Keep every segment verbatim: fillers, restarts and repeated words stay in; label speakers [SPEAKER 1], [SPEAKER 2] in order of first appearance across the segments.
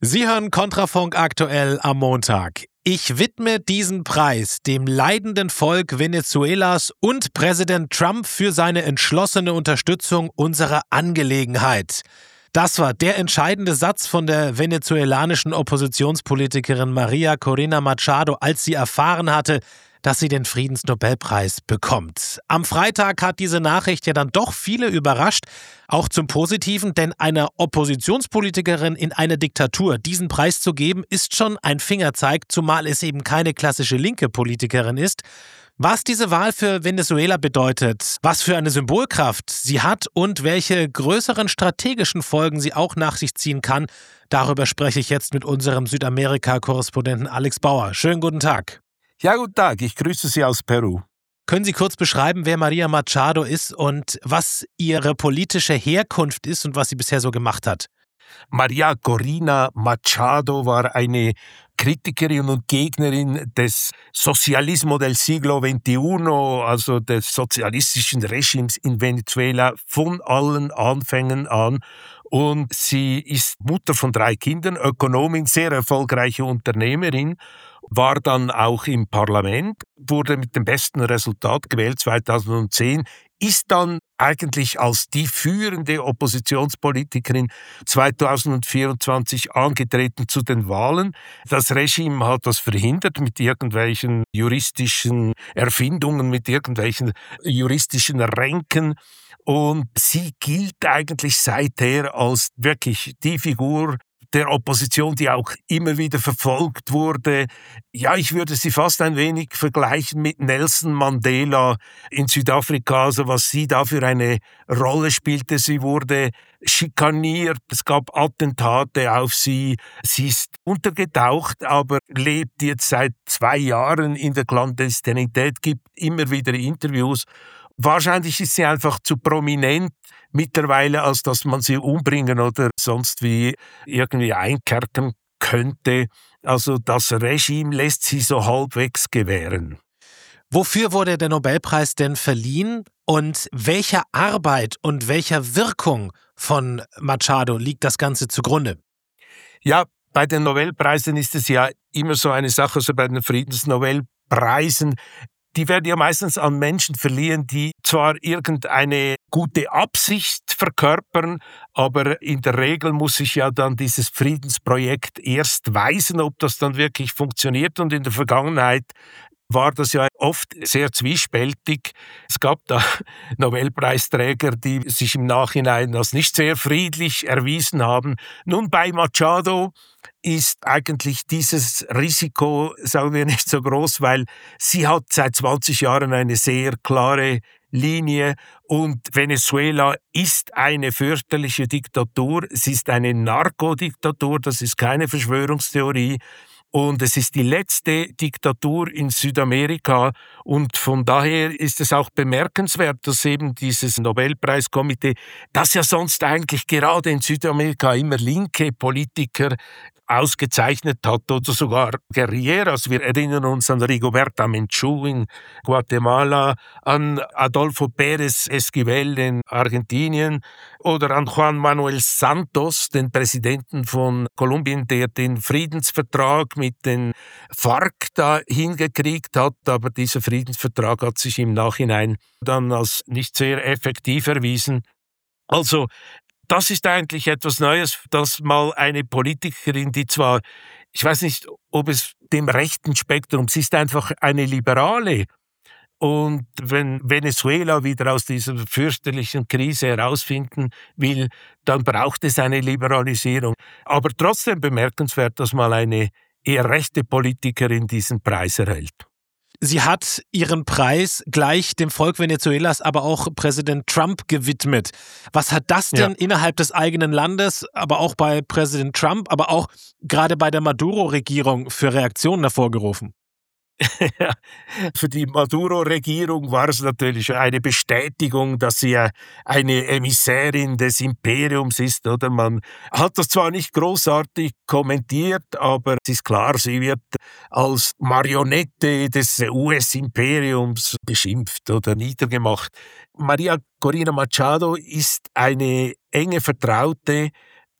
[SPEAKER 1] Sie hören Kontrafunk aktuell am Montag. Ich widme diesen Preis dem leidenden Volk Venezuelas und Präsident Trump für seine entschlossene Unterstützung unserer Angelegenheit. Das war der entscheidende Satz von der venezoelanischen Oppositionspolitikerin María Corina Machado, als sie erfahren hatte, dass sie den Friedensnobelpreis bekommt. Am Freitag hat diese Nachricht ja dann doch viele überrascht, auch zum Positiven, denn einer Oppositionspolitikerin in einer Diktatur diesen Preis zu geben, ist schon ein Fingerzeig, zumal es eben keine klassische linke Politikerin ist. Was diese Wahl für Venezuela bedeutet, was für eine Symbolkraft sie hat und welche größeren strategischen Folgen sie auch nach sich ziehen kann, darüber spreche ich jetzt mit unserem Südamerika-Korrespondenten Alex Bauer. Schönen guten Tag.
[SPEAKER 2] Ja, guten Tag, ich grüße Sie aus Peru.
[SPEAKER 1] Können Sie kurz beschreiben, wer María Machado ist und was ihre politische Herkunft ist und was sie bisher so gemacht hat?
[SPEAKER 2] María Corina Machado war eine Kritikerin und Gegnerin des Socialismo del siglo veintiuno, also des sozialistischen Regimes in Venezuela, von allen Anfängen an. Und sie ist Mutter von drei Kindern, Ökonomin, sehr erfolgreiche Unternehmerin, war dann auch im Parlament, wurde mit dem besten Resultat gewählt zweitausendzehn, ist dann eigentlich als die führende Oppositionspolitikerin zweitausendvierundzwanzig angetreten zu den Wahlen. Das Regime hat das verhindert mit irgendwelchen juristischen Erfindungen, mit irgendwelchen juristischen Ränken. Und sie gilt eigentlich seither als wirklich die Figur der Opposition, die auch immer wieder verfolgt wurde. Ja, ich würde sie fast ein wenig vergleichen mit Nelson Mandela in Südafrika, also was sie da für eine Rolle spielte. Sie wurde schikaniert, es gab Attentate auf sie. Sie ist untergetaucht, aber lebt jetzt seit zwei Jahren in der Klandestinität, gibt immer wieder Interviews. Wahrscheinlich ist sie einfach zu prominent mittlerweile, als dass man sie umbringen oder sonst wie irgendwie einkerkern könnte. Also das Regime lässt sie so halbwegs gewähren.
[SPEAKER 1] Wofür wurde der Nobelpreis denn verliehen und welcher Arbeit und welcher Wirkung von Machado liegt das Ganze zugrunde?
[SPEAKER 2] Ja, bei den Nobelpreisen ist es ja immer so eine Sache, so bei den Friedensnobelpreisen. Die werden ja meistens an Menschen verliehen, die zwar irgendeine gute Absicht verkörpern, aber in der Regel muss sich ja dann dieses Friedensprojekt erst weisen, ob das dann wirklich funktioniert. Und in der Vergangenheit war das ja oft sehr zwiespältig. Es gab da Nobelpreisträger, die sich im Nachhinein als nicht sehr friedlich erwiesen haben. Nun, bei Machado ist eigentlich dieses Risiko, sagen wir, nicht so groß, weil sie hat seit zwanzig Jahren eine sehr klare Linie und Venezuela ist eine fürchterliche Diktatur. Es ist eine Narkodiktatur, das ist keine Verschwörungstheorie. Und es ist die letzte Diktatur in Südamerika und von daher ist es auch bemerkenswert, dass eben dieses Nobelpreiskomitee, das ja sonst eigentlich gerade in Südamerika immer linke Politiker ausgezeichnet hat oder sogar Guerilleros. Wir erinnern uns an Rigoberta Menchú in Guatemala, an Adolfo Pérez Esquivel in Argentinien oder an Juan Manuel Santos, den Präsidenten von Kolumbien, der den Friedensvertrag mit den FARC da hingekriegt hat. Aber dieser Friedensvertrag hat sich im Nachhinein dann als nicht sehr effektiv erwiesen. Also, das ist eigentlich etwas Neues, dass mal eine Politikerin, die zwar, ich weiß nicht, ob es dem rechten Spektrum, sie ist einfach eine Liberale. Und wenn Venezuela wieder aus dieser fürchterlichen Krise herausfinden will, dann braucht es eine Liberalisierung. Aber trotzdem bemerkenswert, dass mal eine eher rechte Politikerin diesen Preis erhält.
[SPEAKER 1] Sie hat ihren Preis gleich dem Volk Venezuelas, aber auch Präsident Trump gewidmet. Was hat das denn ja. innerhalb des eigenen Landes, aber auch bei Präsident Trump, aber auch gerade bei der Maduro-Regierung für Reaktionen hervorgerufen?
[SPEAKER 2] Ja, für die Maduro-Regierung war es natürlich eine Bestätigung, dass sie eine Emissärin des Imperiums ist. Oder man hat das zwar nicht großartig kommentiert, aber es ist klar, sie wird als Marionette des U S-Imperiums beschimpft oder niedergemacht. María Corina Machado ist eine enge Vertraute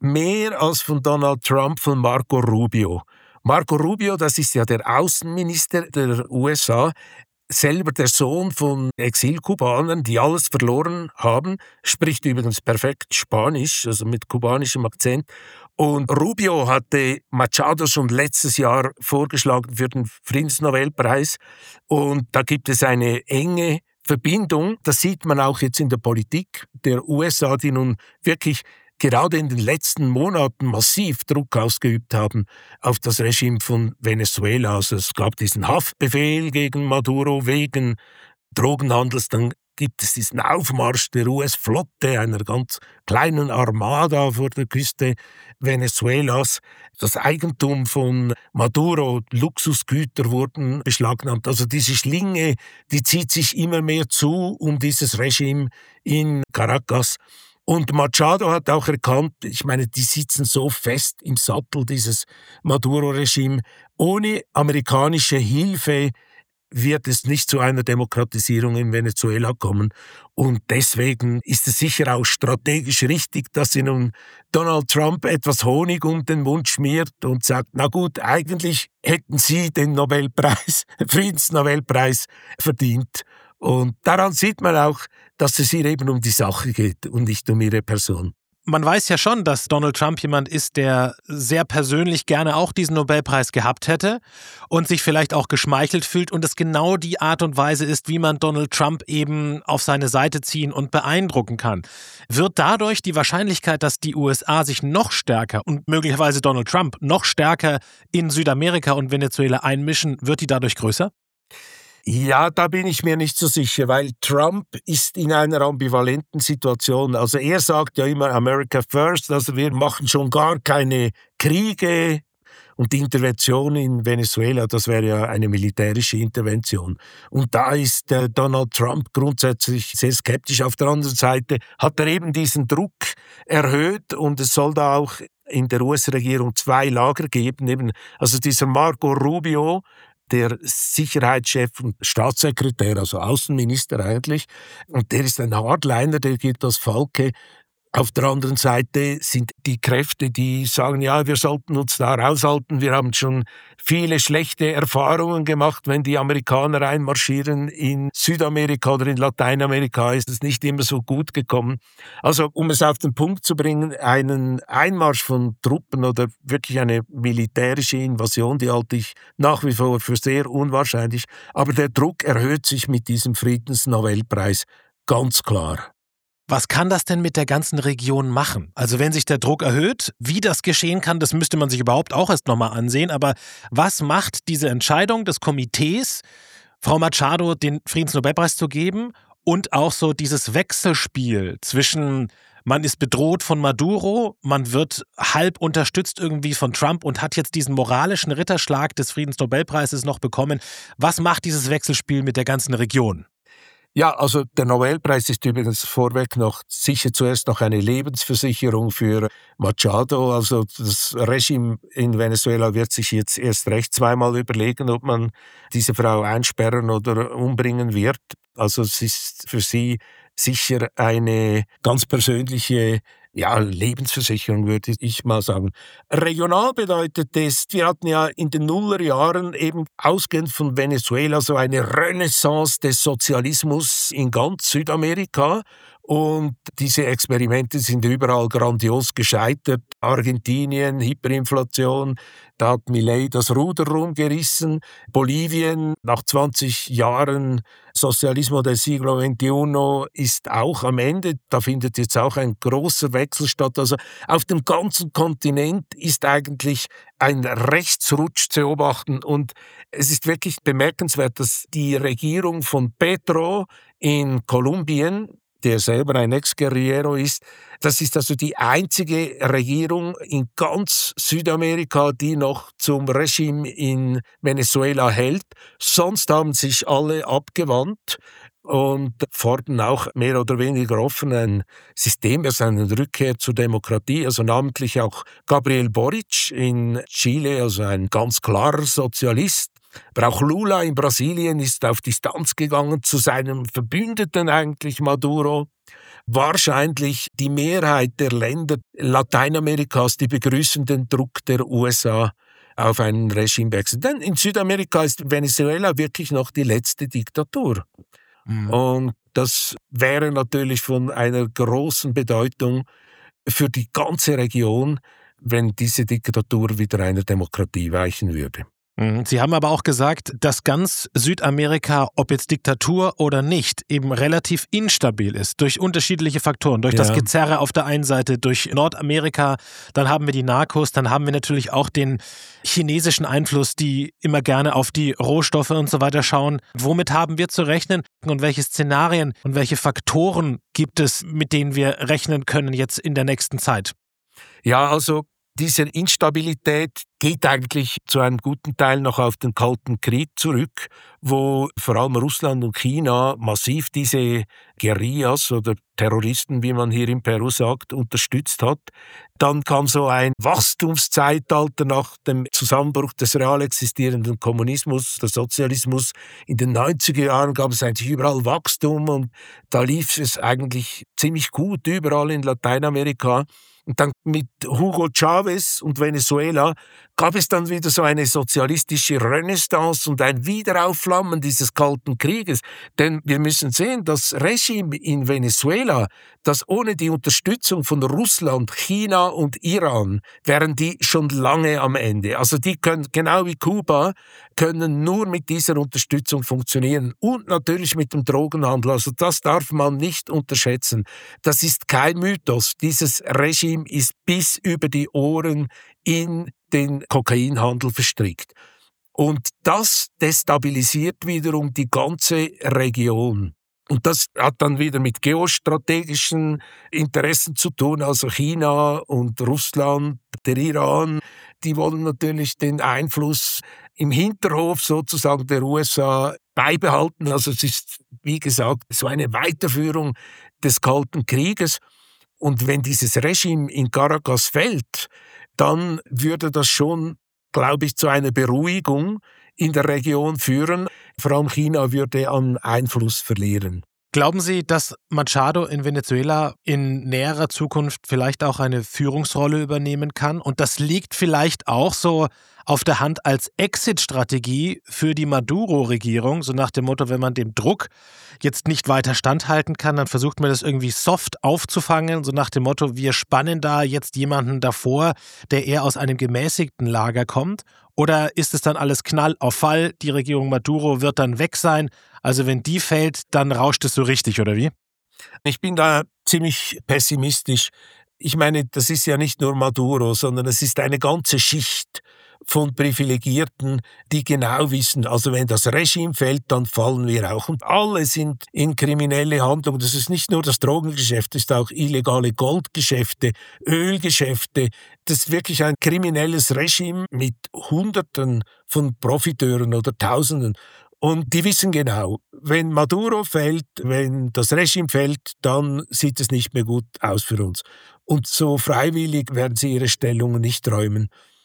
[SPEAKER 2] mehr als von Donald Trump von Marco Rubio. Marco Rubio, das ist ja der Außenminister der U S A, selber der Sohn von Exilkubanern, die alles verloren haben, spricht übrigens perfekt Spanisch, also mit kubanischem Akzent. Und Rubio hatte Machado schon letztes Jahr vorgeschlagen für den Friedensnobelpreis. Und da gibt es eine enge Verbindung. Das sieht man auch jetzt in der Politik der U S A, die nun wirklich gerade in den letzten Monaten massiv Druck ausgeübt haben auf das Regime von Venezuela. Also es gab diesen Haftbefehl gegen Maduro wegen Drogenhandels, dann gibt es diesen Aufmarsch der U S-Flotte, einer ganz kleinen Armada vor der Küste Venezuelas. Das Eigentum von Maduro, Luxusgüter wurden beschlagnahmt. Also diese Schlinge, die zieht sich immer mehr zu um dieses Regime in Caracas. Und Machado hat auch erkannt, ich meine, die sitzen so fest im Sattel, dieses Maduro-Regime. Ohne amerikanische Hilfe wird es nicht zu einer Demokratisierung in Venezuela kommen. Und deswegen ist es sicher auch strategisch richtig, dass sie nun Donald Trump etwas Honig um den Mund schmiert und sagt, na gut, eigentlich hätten sie den Nobelpreis, Friedensnobelpreis verdient. Und daran sieht man auch, dass es hier eben um die Sache geht und nicht um ihre Person.
[SPEAKER 1] Man weiß ja schon, dass Donald Trump jemand ist, der sehr persönlich gerne auch diesen Nobelpreis gehabt hätte und sich vielleicht auch geschmeichelt fühlt und es genau die Art und Weise ist, wie man Donald Trump eben auf seine Seite ziehen und beeindrucken kann. Wird dadurch die Wahrscheinlichkeit, dass die U S A sich noch stärker und möglicherweise Donald Trump noch stärker in Südamerika und Venezuela einmischen, wird die dadurch größer?
[SPEAKER 2] Ja, da bin ich mir nicht so sicher, weil Trump ist in einer ambivalenten Situation. Also er sagt ja immer America first, also wir machen schon gar keine Kriege und die Intervention in Venezuela, das wäre ja eine militärische Intervention. Und da ist äh, Donald Trump grundsätzlich sehr skeptisch. Auf der anderen Seite hat er eben diesen Druck erhöht und es soll da auch in der U S-Regierung zwei Lager geben. Eben, also dieser Marco Rubio, der Sicherheitschef und Staatssekretär, also Außenminister eigentlich. Und der ist ein Hardliner, der geht als Falke. Auf der anderen Seite sind die Kräfte, die sagen, ja, wir sollten uns da raushalten. Wir haben schon viele schlechte Erfahrungen gemacht, wenn die Amerikaner einmarschieren in Südamerika oder in Lateinamerika, ist es nicht immer so gut gekommen. Also, um es auf den Punkt zu bringen, einen Einmarsch von Truppen oder wirklich eine militärische Invasion, die halte ich nach wie vor für sehr unwahrscheinlich. Aber der Druck erhöht sich mit diesem Friedensnobelpreis ganz klar.
[SPEAKER 1] Was kann das denn mit der ganzen Region machen? Also wenn sich der Druck erhöht, wie das geschehen kann, das müsste man sich überhaupt auch erst nochmal ansehen. Aber was macht diese Entscheidung des Komitees, Frau Machado den Friedensnobelpreis zu geben und auch so dieses Wechselspiel zwischen man ist bedroht von Maduro, man wird halb unterstützt irgendwie von Trump und hat jetzt diesen moralischen Ritterschlag des Friedensnobelpreises noch bekommen. Was macht dieses Wechselspiel mit der ganzen Region?
[SPEAKER 2] Ja, also der Nobelpreis ist übrigens vorweg noch sicher zuerst noch eine Lebensversicherung für Machado. Also das Regime in Venezuela wird sich jetzt erst recht zweimal überlegen, ob man diese Frau einsperren oder umbringen wird. Also es ist für sie sicher eine ganz persönliche ja, Lebensversicherung, würde ich mal sagen. Regional bedeutet es, wir hatten ja in den Nullerjahren eben ausgehend von Venezuela so eine Renaissance des Sozialismus in ganz Südamerika. Und diese Experimente sind überall grandios gescheitert. Argentinien, Hyperinflation, da hat Milei das Ruder rumgerissen. Bolivien, nach zwanzig Jahren Socialismo del siglo veintiuno, ist auch am Ende. Da findet jetzt auch ein großer Wechsel statt. Also auf dem ganzen Kontinent ist eigentlich ein Rechtsrutsch zu beobachten. Und es ist wirklich bemerkenswert, dass die Regierung von Petro in Kolumbien, der selber ein Ex-Guerrillero ist. Das ist also die einzige Regierung in ganz Südamerika, die noch zum Regime in Venezuela hält. Sonst haben sich alle abgewandt und fordern auch mehr oder weniger offen ein System, also eine Rückkehr zur Demokratie, also namentlich auch Gabriel Boric in Chile, also ein ganz klarer Sozialist. Aber auch Lula in Brasilien ist auf Distanz gegangen zu seinem Verbündeten eigentlich Maduro. wahrscheinlich die Mehrheit der Länder Lateinamerikas, die begrüßen den Druck der U S A auf einen Regimewechsel. Denn in Südamerika ist Venezuela wirklich noch die letzte Diktatur. Mhm. Und das wäre natürlich von einer großen Bedeutung für die ganze Region, wenn diese Diktatur wieder einer Demokratie weichen würde.
[SPEAKER 1] Sie haben aber auch gesagt, dass ganz Südamerika, ob jetzt Diktatur oder nicht, eben relativ instabil ist durch unterschiedliche Faktoren. Durch ja. das Gezerre auf der einen Seite, durch Nordamerika, dann haben wir die Narcos, dann haben wir natürlich auch den chinesischen Einfluss, die immer gerne auf die Rohstoffe und so weiter schauen. Womit haben wir zu rechnen und welche Szenarien und welche Faktoren gibt es, mit denen wir rechnen können jetzt in der nächsten Zeit?
[SPEAKER 2] Ja, also diese Instabilität geht eigentlich zu einem guten Teil noch auf den Kalten Krieg zurück, wo vor allem Russland und China massiv diese Guerillas oder Terroristen, wie man hier in Peru sagt, unterstützt hat. Dann kam so ein Wachstumszeitalter nach dem Zusammenbruch des real existierenden Kommunismus, der Sozialismus. In den neunziger Jahren gab es eigentlich überall Wachstum und da lief es eigentlich ziemlich gut überall in Lateinamerika. Und dann mit Hugo Chavez und Venezuela gab es dann wieder so eine sozialistische Renaissance und ein Wiederaufflammen dieses Kalten Krieges. Denn wir müssen sehen, das Regime in Venezuela, das ohne die Unterstützung von Russland, China und Iran, wären die schon lange am Ende. Also die können, genau wie Kuba, können nur mit dieser Unterstützung funktionieren. Und natürlich mit dem Drogenhandel. Also das darf man nicht unterschätzen. Das ist kein Mythos. Dieses Regime ist bis über die Ohren in den Kokainhandel verstrickt. Und das destabilisiert wiederum die ganze Region. Und das hat dann wieder mit geostrategischen Interessen zu tun, also China und Russland, der Iran, die wollen natürlich den Einfluss im Hinterhof sozusagen der U S A beibehalten. Also es ist, wie gesagt, so eine Weiterführung des Kalten Krieges. Und wenn dieses Regime in Caracas fällt, dann würde das schon, glaube ich, zu einer Beruhigung in der Region führen. Vor allem China würde an Einfluss verlieren.
[SPEAKER 1] Glauben Sie, dass Machado in Venezuela in näherer Zukunft vielleicht auch eine Führungsrolle übernehmen kann? Und das liegt vielleicht auch so auf der Hand als Exit-Strategie für die Maduro-Regierung, so nach dem Motto, wenn man dem Druck jetzt nicht weiter standhalten kann, dann versucht man das irgendwie soft aufzufangen, so nach dem Motto, wir spannen da jetzt jemanden davor, der eher aus einem gemäßigten Lager kommt. Oder ist es dann alles Knall auf Fall, die Regierung Maduro wird dann weg sein? Also wenn die fällt, dann rauscht es so richtig, oder wie?
[SPEAKER 2] Ich bin da ziemlich pessimistisch. Ich meine, das ist ja nicht nur Maduro, sondern es ist eine ganze Schicht von Privilegierten, die genau wissen, also wenn das Regime fällt, dann fallen wir auch. Und alle sind in kriminelle Handlungen. Das ist nicht nur das Drogengeschäft, das ist auch illegale Goldgeschäfte, Ölgeschäfte. Das ist wirklich ein kriminelles Regime mit Hunderten von Profiteuren oder Tausenden. Und die wissen genau, wenn Maduro fällt, wenn das Regime fällt, dann sieht es nicht mehr gut aus für uns. Und so freiwillig werden sie ihre Stellungen nicht räumen.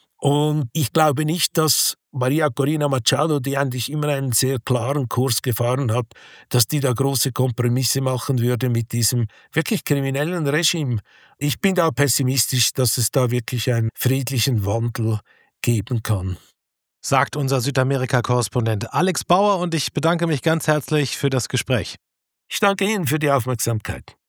[SPEAKER 2] Und ich glaube nicht, dass Maria Corina Machado, die eigentlich immer einen sehr klaren Kurs gefahren hat, dass die da große Kompromisse machen würde mit diesem wirklich kriminellen Regime. Ich bin da pessimistisch, dass es da wirklich einen friedlichen Wandel geben kann.
[SPEAKER 1] Sagt unser Südamerika-Korrespondent Alex Bauer und ich bedanke mich ganz herzlich für das Gespräch.
[SPEAKER 2] Ich danke Ihnen für die Aufmerksamkeit.